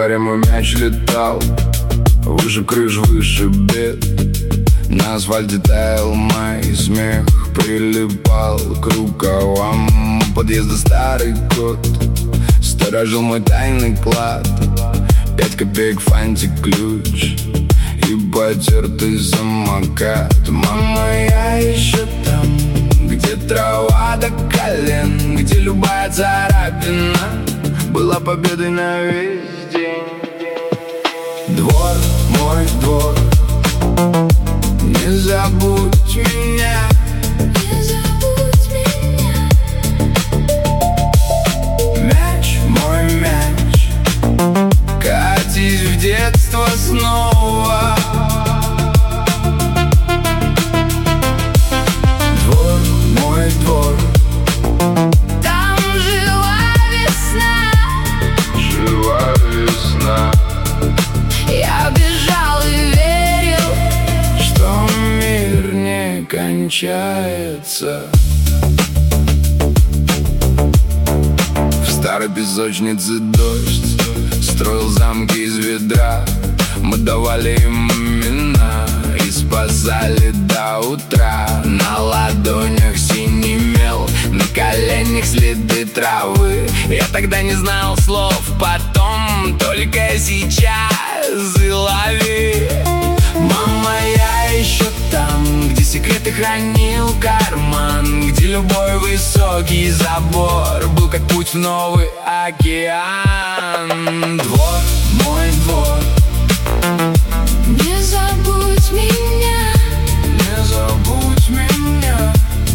дворе мой мяч летал выше крыш, выше бед. На асфальте таял мой смех, прилипал к рукавам подъезда старый кот. Сторожил мой тайный клад, 5 копеек, фантик, ключ и потертый самокат. Мама, я еще там, где трава до колен, где любая царапина была победой на весь день. Двор, мой двор, не забудь меня, не забудь меня. мяч, мой мяч, катись в детство снова. Двор, мой двор, Там жила весна, жива весна. я бежал и верил, Что мир не кончается. В старой песочнице дождь строил замки из ведра. Мы давали им имена и спасали до утра. На ладонях синий мел, на коленях следы травы. Я тогда не знал слов, потом только сейчас и лови. Мама, я еще там, где секреты хранил карман, где любой высокий забор был как путь в новый океан. Двор, мой двор, не забудь меня, не забудь меня.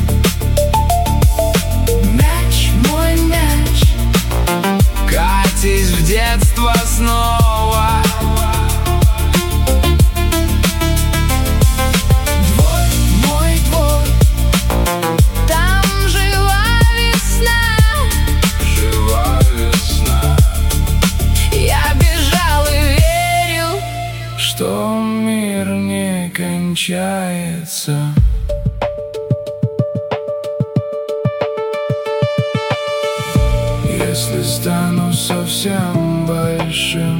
мяч, мой мяч, Катись в детство снова. двор, мой двор, там жила весна, Жива весна. я бежал и верил, Что мир не кончается. Если стану совсем большим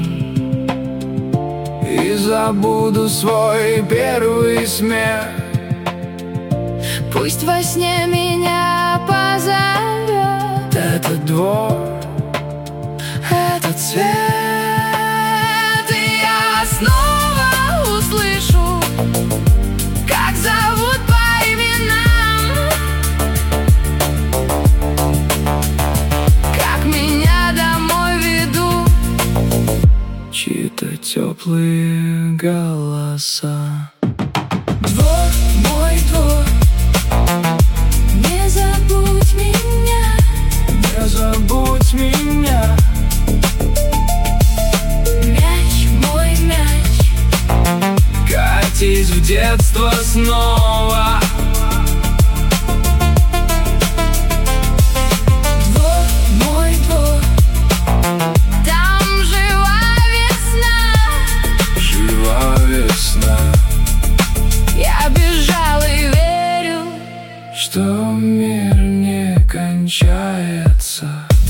и забуду свой первый смех, пусть во сне меня позовет этот двор, этот цвет, и я снова услышу, как зовут по именам, как меня домой ведут чьи-то теплые голоса. двор, мой двор, не забудь меня, Не забудь меня. мяч, мой мяч, Катись в детство снова. двор, мой двор, там жила весна, Жива весна. я бежал и верил, Что мир не кончается.